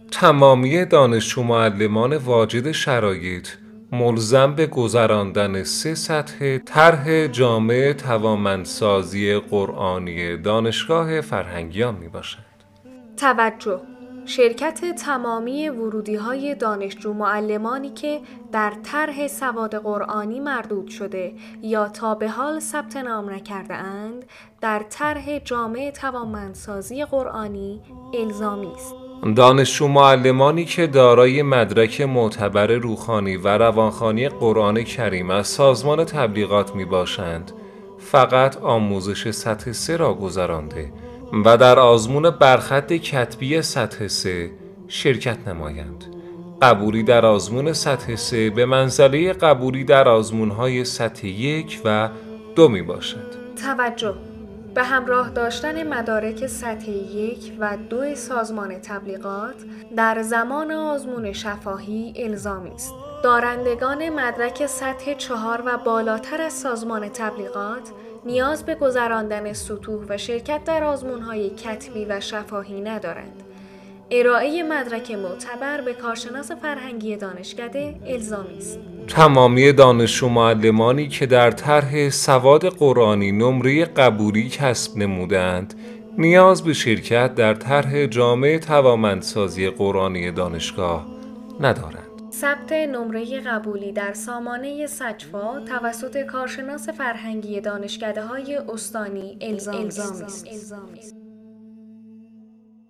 تمامی دانشجو معلمان واجد شرایط ملزم به گذراندن 3 سطح طرح جامع توانمندسازی قرآنی دانشگاه فرهنگیان می باشد. توجه: شرکت تمامی ورودی‌های دانشجو معلمانی که در طرح سواد قرآنی مردود شده یا تا به حال ثبت نام نکرده اند، در طرح جامع توانمندسازی قرآنی الزامی است. دانشجو معلمانی که دارای مدرک معتبر روحانی و روانخوانی قرآن کریم از سازمان تبلیغات می باشند، فقط آموزش سطح 3 را گذرانده و در آزمون برخط کتبی سطح 3 شرکت نمایند. قبولی در آزمون سطح 3 به منزله قبولی در آزمون‌های سطح 1 و 2 می باشد. توجه: به همراه داشتن مدارک سطح 1 و 2 سازمان تبلیغات در زمان آزمون شفاهی الزامی است. دارندگان مدرک سطح 4 و بالاتر از سازمان تبلیغات نیاز به گذراندن سطوح و شرکت در آزمون‌های کتبی و شفاهی ندارند. ارائه مدرک معتبر به کارشناس فرهنگی دانشکده الزامی است. تمامی دانشجو معلمانی که در طرح سواد قرآنی نمره قبولی کسب نمودند، نیاز به شرکت در طرح جامع توانمندسازی قرآنی دانشگاه ندارند. ثبت نمره قبولی در سامانه سجفا توسط کارشناس فرهنگی دانشکده‌های استانی الزامی است.